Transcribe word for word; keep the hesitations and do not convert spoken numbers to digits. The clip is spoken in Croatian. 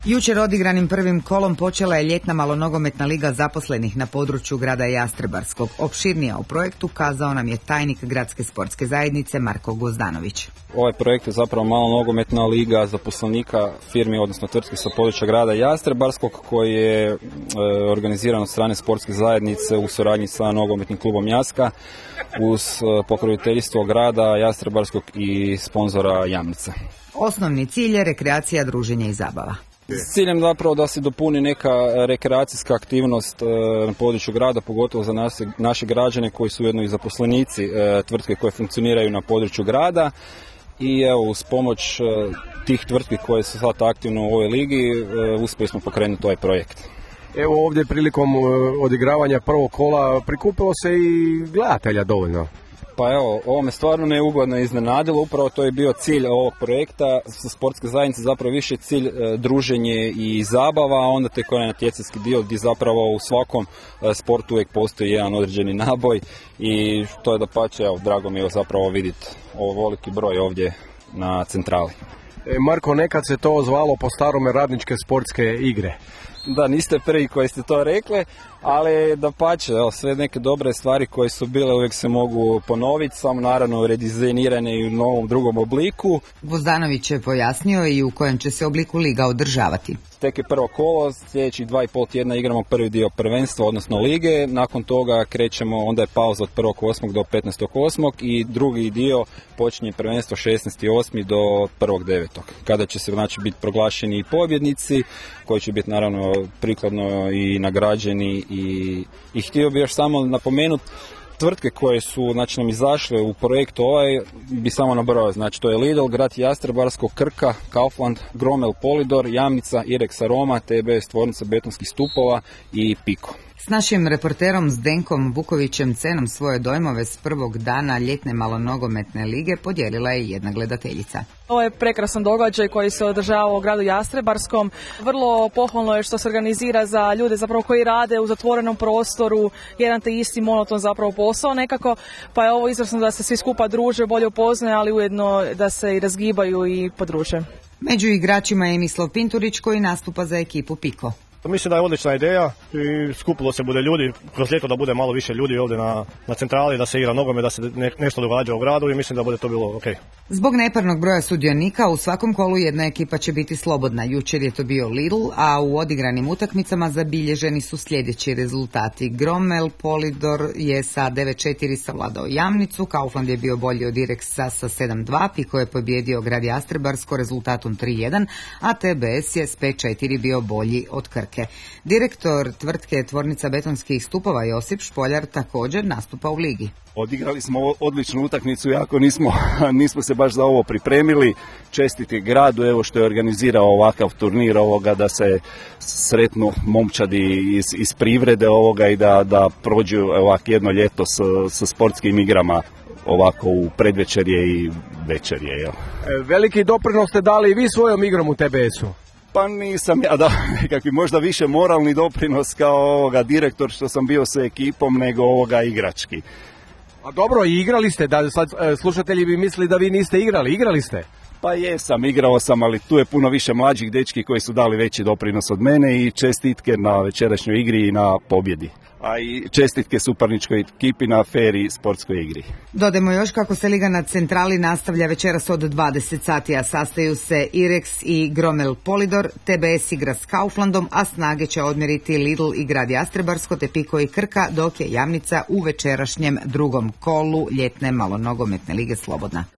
Jučer odigranim prvim kolom počela je ljetna malonogometna liga zaposlenih na području grada Jastrebarskog. Opširnija u projektu kazao nam je tajnik gradske sportske zajednice Marko Gozdanović. Ovaj projekt je zapravo malonogometna liga zaposlenika firmi, odnosno tvrtki sa područja grada Jastrebarskog, koji je e, organiziran od strane sportske zajednice u suradnji sa nogometnim klubom Jaska uz e, pokroviteljstvo grada Jastrebarskog i sponzora Jamnica. Osnovni cilj je rekreacija, druženje i zabava. S ciljem zapravo da se dopuni neka rekreacijska aktivnost na području grada, pogotovo za nas, naše građane koji su ujedno i zaposlenici tvrtke koje funkcioniraju na području grada. I evo, uz pomoć tih tvrtki koje su sad aktivne u ovoj ligi uspjeli smo pokrenuti ovaj projekt. Evo ovdje prilikom odigravanja prvog kola prikupilo se i gledatelja dovoljno. Pa evo, ovo me stvarno neugodno iznenadilo, upravo to je bio cilj ovog projekta, sa sportske zajednice zapravo više cilj e, druženje i zabava, a onda tek onaj natjecateljski dio gdje zapravo u svakom e, sportu uvijek postoji jedan određeni naboj i to je dapače, evo, drago mi je zapravo vidjeti ovo veliki broj ovdje na centrali. E, Marko, nekad se to zvalo po starome radničke sportske igre. Da, niste prvi koji ste to rekli, ali dapače, evo, sve neke dobre stvari koje su bile uvijek se mogu ponoviti, samo naravno redizajnirane i u novom drugom obliku. Gozdanović je pojasnio i u kojem će se obliku liga održavati. Tek je prvo kolo, sljedećih dva i pol tjedna igramo prvi dio prvenstva, odnosno lige, nakon toga krećemo, onda je pauza od prvog osmog do petnaestog osmog i drugi dio počinje prvenstvo šesnaesti osmi do prvog devetog kada će se znači biti proglašeni i pobjednici koji će biti naravno prikladno i nagrađeni i, i htio bih još samo napomenuti tvrtke koje su znači, nam izašle u projektu ovaj, bi samo nabrojao, znači to je Lidl, Grad Jastrebarsko, Krka, Kaufland, Gromel, Polidor, Jamnica, Irex Aroma, T B S tvornica betonskih stupova i Piko. S našim reporterom Zdenkom Vukovićem Cenom svoje dojmove s prvog dana ljetne malonogometne lige podijelila je jedna gledateljica. Ovo je prekrasan događaj koji se održava u gradu Jastrebarskom. Vrlo pohvalno je što se organizira za ljude zapravo koji rade u zatvorenom prostoru, jedan te isti monoton zapravo posao nekako, pa je ovo izvrsno da se svi skupa druže, bolje upoznaju, ali ujedno da se i razgibaju i podruže. Među igračima je Mislav Pinturić koji nastupa za ekipu Piko. Mislim da je odlična ideja i skupilo se bude ljudi, kroz ljeto da bude malo više ljudi ovdje na, na centrali, da se igra nogome, da se ne, nešto događa u gradu i mislim da bude to bilo ok. Zbog neparnog broja sudionika u svakom kolu jedna ekipa će biti slobodna. Jučer je to bio Lidl, a u odigranim utakmicama zabilježeni su sljedeći rezultati. Gromel Polidor je sa devet četiri savladao Jamnicu, Kaufland je bio bolji od Irexa sa sedam dva, Piko je pobjedio Grad Jastrebarsko rezultatom tri jedan, a T B S je s pet četiri bio bolji od Krke. Direktor tvrtke tvornica betonskih stupova Josip Špoljar također nastupa u ligi. Odigrali smo odličnu utakmicu, jako nismo, nismo se baš za ovo pripremili. Čestiti gradu, evo što je organizirao ovakav turnir ovoga, da se sretnu momčadi iz, iz privrede ovoga i da, da prođu ovako jedno ljeto s, sa sportskim igrama ovako u predvečerje i večerje. Jel? Veliki doprinos ste dali i vi svojom igrom u T B S-u. Pa nisam ja da nekakvi možda više moralni doprinos kao ovoga direktor što sam bio sa ekipom nego ovoga igrački. A dobro, i igrali ste, da sad slušatelji bi mislili da vi niste igrali, igrali ste? Pa jesam, igrao sam, ali tu je puno više mlađih dečki koji su dali veći doprinos od mene i čestitke na večerašnjoj igri i na pobjedi. A i čestitke suparničkoj ekipi na feri sportskoj igri. Dodajmo još kako se liga na centrali nastavlja večeras od dvadeset sati, a sastaju se Irex i Gromel Polidor, T B S igra s Kauflandom, a snage će odmjeriti Lidl i Grad Jastrebarsko te Piko i Krka, dok je Jamnica u večerašnjem drugom kolu ljetne malonogometne lige slobodna.